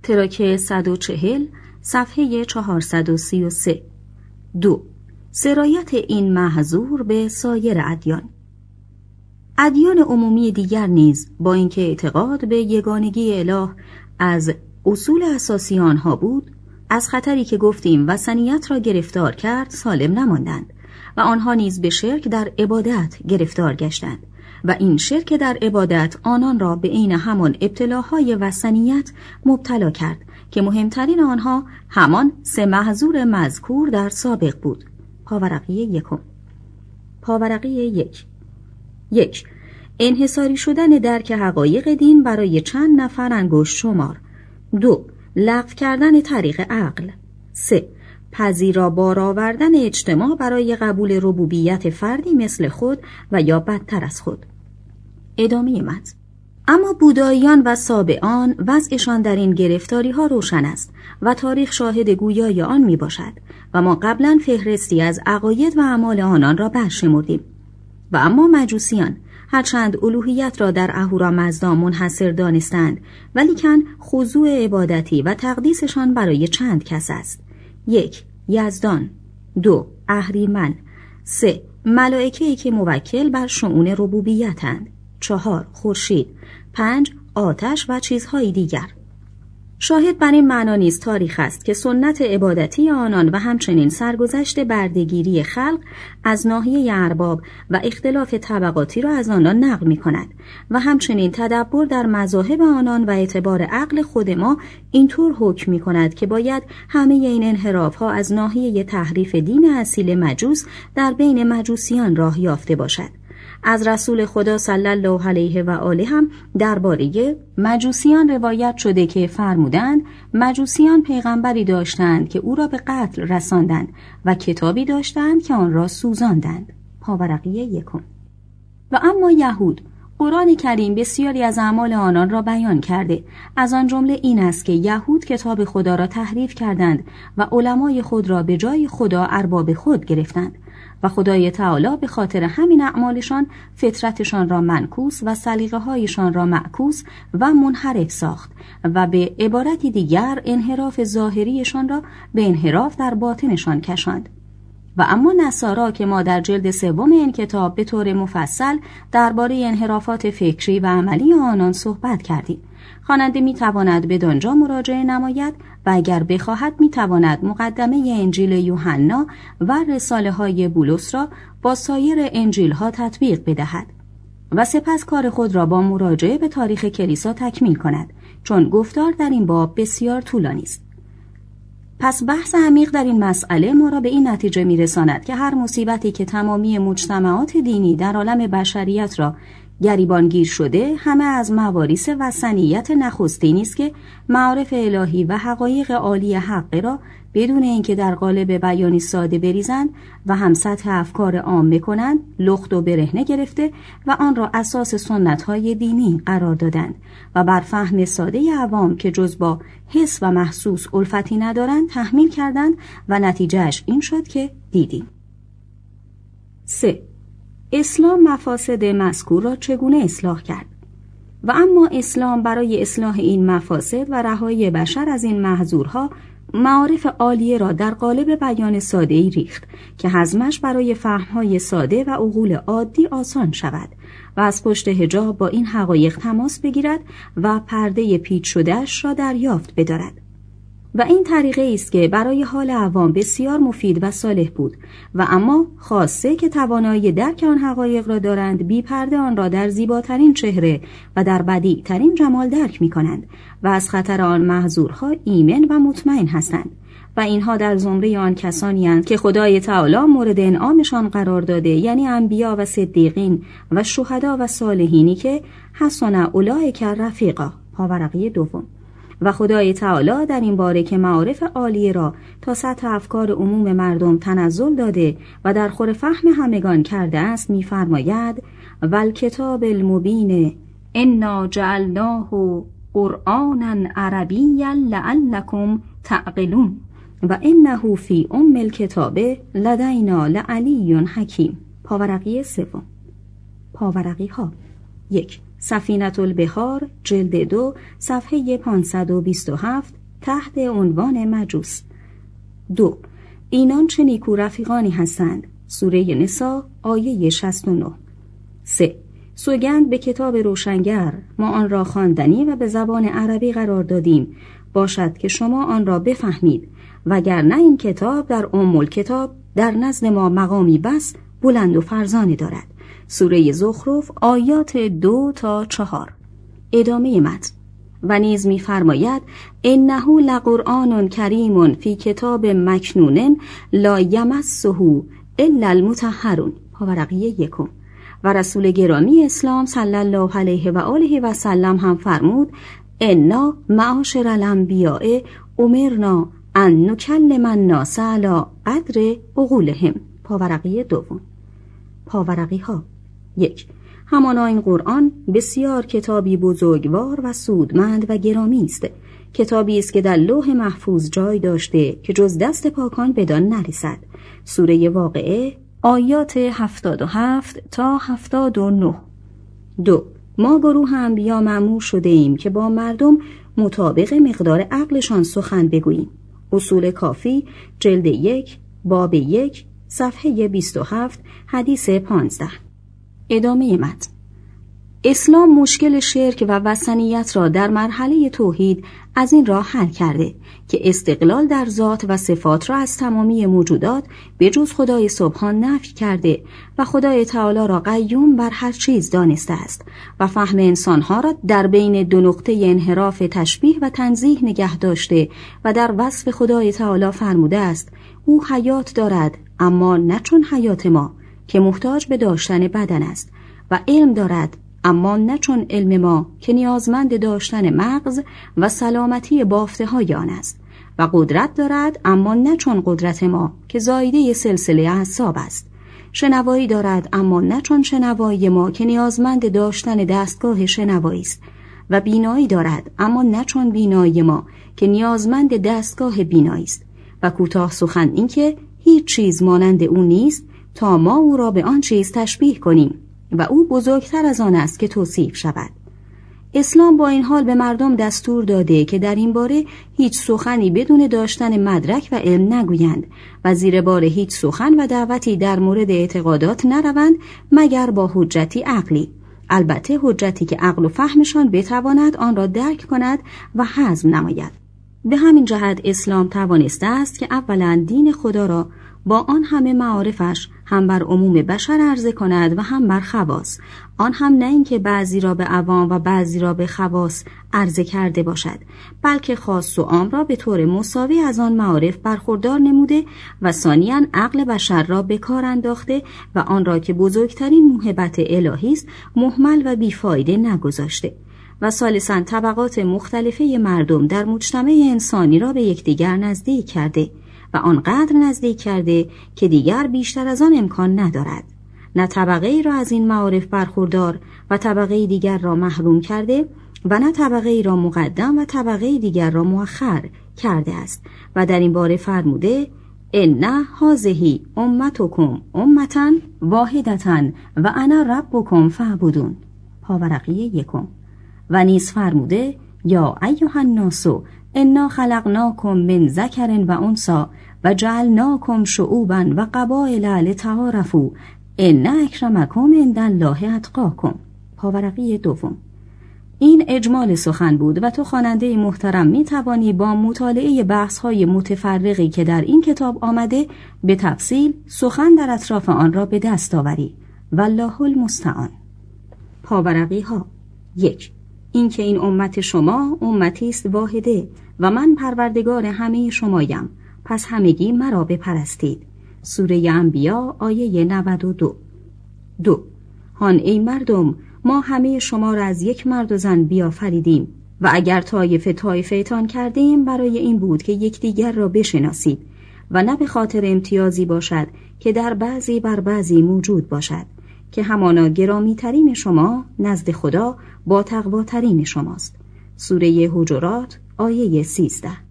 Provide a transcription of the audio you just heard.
تراک 140 صفحه 433. 2. سرایت این محظور به سایر ادیان. ادیان عمومی دیگر نیز با اینکه اعتقاد به یگانگی اله از اصول اساسی آنها بود، از خطری که گفتیم وثنیت را گرفتار کرد سالم نماندند و آنها نیز به شرک در عبادت گرفتار گشتند و این شرک در عبادت آنان را به عین همان ابتلاهای وثنیت مبتلا کرد که مهمترین آنها همان 3 محظور مذکور در سابق بود. پاورقی 1. پاورقی 1. 1. انحصاری شدن درک حقایق دین برای چند نفر انگشت شمار. 2. لغو کردن طریق عقل. 3. پذیرا بار آوردن اجتماع برای قبول ربوبیت فردی مثل خود و یا بدتر از خود. ادامه متن. اما بوداییان و سابعان وضعشان در این گرفتاری ها روشن است و تاریخ شاهد گویای آن می باشد و ما قبلا فهرستی از عقاید و اعمال آنان را برشمردیم. و اما مجوسیان هرچند الوهیت را در اهورامزدا منحصر دانستند ولیکن خضوع عبادتی و تقدیسشان برای چند کس است. 1. یزدان. 2. اهریمن. 3. ملائکه‌ای که موکل بر شؤون ربوبیت‌اند. 4. خورشید. 5. آتش و چیزهای دیگر. شاهد بر این معنا نیز تاریخ است که سنت عبادتی آنان و همچنین سرگذشت بردگیری خلق از ناحیه ارباب و اختلاف طبقاتی را از آنان نقل می کند و همچنین تدبر در مذاهب آنان و اعتبار عقل خود ما اینطور حکم می کند که باید همه این انحراف ها از ناحیه تحریف دین اصیل مجوس در بین مجوسیان راه یافته باشد. از رسول خدا صلی الله علیه و آله هم درباره مجوسیان روایت شده که فرمودند مجوسیان پیغمبری داشتند که او را به قتل رساندند و کتابی داشتند که آن را سوزاندند. پاورقی 1. و اما یهود، قرآن کریم بسیاری از اعمال آنان را بیان کرده. از آن جمله این است که یهود کتاب خدا را تحریف کردند و علمای خود را به جای خدا ارباب خود گرفتند و خدای تعالی به خاطر همین اعمالشان فطرتشان را منکوس و سلیقه هایشان را معکوس و منحرف ساخت و به عبارتی دیگر انحراف ظاهریشان را به انحراف در باطنشان کشاند. و اما نصارا که ما در جلد 3 این کتاب به طور مفصل درباره انحرافات فکری و عملی آنان صحبت کردیم. خواننده میتواند بدانجا مراجعه نماید و اگر بخواهد میتواند مقدمه انجیل یوحنا و رساله های بولس را با سایر انجیل ها تطبیق بدهد و سپس کار خود را با مراجعه به تاریخ کلیسا تکمیل کند، چون گفتار در این باب بسیار طولانی است. پس بحث عمیق در این مسئله ما را به این نتیجه میرساند که هر مصیبتی که تمامی مجتمعات دینی در عالم بشریت را گریبانگیر شده همه از مواریث وثنیت نخستینی است که معارف الهی و حقایق عالی حق را بدون اینکه در قالب بیانی ساده بریزند و هم سطح افکار عامه کنند لخت و برهنه گرفته و آن را اساس سنت‌های دینی قرار دادند و بر فهم ساده عوام که جز با حس و محسوس الفتی ندارند تحمیل کردند و نتیجهش این شد که دیدیم. 3. اسلام مفاسد مذکور را چگونه اصلاح کرد؟ و اما اسلام برای اصلاح این مفاسد و رهایی بشر از این محظورها معارف عالیه را در قالب بیان ساده‌ای ریخت که هضمش برای فهم‌های ساده و عقول عادی آسان شود و از پشت حجاب با این حقایق تماس بگیرد و پرده پیچ شده‌اش را دریافت بدارد. و این طریقه است که برای حال عوام بسیار مفید و صالح بود و اما خاصه که توانایی درک آن حقایق را دارند بی پرده آن را در زیباترین چهره و در بدیع‌ترین جمال درک می کنند و از خطر آن محظورها ایمن و مطمئن هستند و اینها در زمره آن کسانی اند که خدای تعالی مورد انعامشان قرار داده، یعنی انبیا و صدیقین و شهدا و صالحینی که حسن اولئک رفیقا. پاورقی 2. و خدای تعالی در این باره که معارف عالیه را تا سطح افکار عموم مردم تنزل داده و در خور فهم همگان کرده است می‌فرماید والکتاب المبین انا جعلناه قرآنا عربیا لعلکم تعقلون و انه فی الکتاب لدینا لعلی حکیم. پاورقی 3. پاورقی ها 1. سفینة البحار جلد 2 صفحه 527 تحت عنوان مجوس. 2. اینان چه نیکو رفیقانی هستند. سوره نساء آیه 69. 3. سوگند به کتاب روشنگر، ما آن را خواندنی و به زبان عربی قرار دادیم، باشد که شما آن را بفهمید، وگرنه این کتاب در الکتاب در نزد ما مقامی بس بلند و فرزانه دارد. سوره زخرف آیات 2 تا 4. ادامه متن. و نیز می‌فرماید انه لقرآن کریم فی کتاب مکنون لا یمسه الا المطهرون. پاورقی 1. و رسول گرامی اسلام صلی الله علیه و آله و سلم هم فرمود انا معاشر الانبیاء امرنا ان نکلم الناس علی قدر عقولهم. پاورقی 2. پاورقی ها. 1. همانا این قرآن بسیار کتابی بزرگوار و سودمند و گرامی است، کتابی است که در لوح محفوظ جای داشته که جز دست پاکان بدان نرسد. سوره واقعه آیات 77 تا 79. 2. ما گروه انبیا مأمور شده ایم که با مردم مطابق مقدار عقلشان سخن بگوییم. اصول کافی جلد 1 باب 1 صفحه 27 حدیث 15. ادامه متن. اسلام مشکل شرک و وثنیت را در مرحله توحید از این راه حل کرده که استقلال در ذات و صفات را از تمامی موجودات به جز خدای سبحان نفی کرده و خدای تعالی را قیوم بر هر چیز دانسته است و فهم انسانها را در بین دو نقطه انحراف تشبیه و تنزیه نگه داشته و در وصف خدای تعالی فرموده است او حیات دارد اما نه چون حیات ما که محتاج به داشتن بدن است، و علم دارد اما نه چون علم ما که نیازمند داشتن مغز و سلامتی بافته های آن است، و قدرت دارد اما نه چون قدرت ما که زایده سلسله اعصاب است. شنوایی دارد اما نه چون شنوایی ما که نیازمند داشتن دستگاه شنوایی است، و بینایی دارد اما نه چون بینایی ما که نیازمند دستگاه بینایی است. و کوتاه سخن این که هیچ چیز مانند او نیست تا ما او را به آن چیز تشبیه کنیم و او بزرگتر از آن است که توصیف شود. اسلام با این حال به مردم دستور داده که در این باره هیچ سخنی بدون داشتن مدرک و علم نگویند و زیر بار هیچ سخن و دعوتی در مورد اعتقادات نروند مگر با حجتی عقلی، البته حجتی که عقل و فهمشان بتواند آن را درک کند و هضم نماید. به همین جهت اسلام توانسته است که اولا دین خدا را با آن همه معارفش هم بر عموم بشر عرضه کند و هم بر خواص، آن هم نه اینکه بعضی را به عوام و بعضی را به خواص عرضه کرده باشد، بلکه خاص و عام را به طور مساوی از آن معارف برخوردار نموده و ثانیاً عقل بشر را به کار انداخته و آن را که بزرگترین موهبت الهی است مهمل و بیفایده نگذاشته، و ثالثاً طبقات مختلفه مردم در مجتمع انسانی را به یکدیگر نزدیک کرده و آنقدر نزدیک کرده که دیگر بیشتر از آن امکان ندارد. نه طبقه ای را از این معارف برخوردار و طبقه دیگر را محروم کرده و نه طبقه ای را مقدم و طبقه دیگر را مؤخر کرده است و در این باره فرموده ان هذه امتکم امة واحدة و انا ربکم فاعبدون. پاورقی 1. و نیز فرموده یا ایها الناس انا خلقناکم من ذکر و انثی و جعلناکم شعوبا و قبایل لتعارفوا ان اکرمکم عند الله اتقاکم. پاورقی 2. این اجمال سخن بود و تو خواننده محترم می توانی با مطالعه بحث‌های متفرقی که در این کتاب آمده به تفصیل سخن در اطراف آن را به دست آوری. والله المستعان. پاورقی ها. 1. این که این امت شما امتی است واحده و من پروردگار همه شمایم، پس همگی مرا بپرستید. سوره انبیا آیه 92. 2. هان ای مردم، ما همه شما را از یک مرد و زن بیافریدیم و اگر طایفه‌تان کردیم برای این بود که یکدیگر را بشناسید و نه به خاطر امتیازی باشد که در بعضی بر بعضی موجود باشد، که همانا گرامی ترین شما نزد خدا با تقوا ترین شماست. سوره حجرات آیه 13.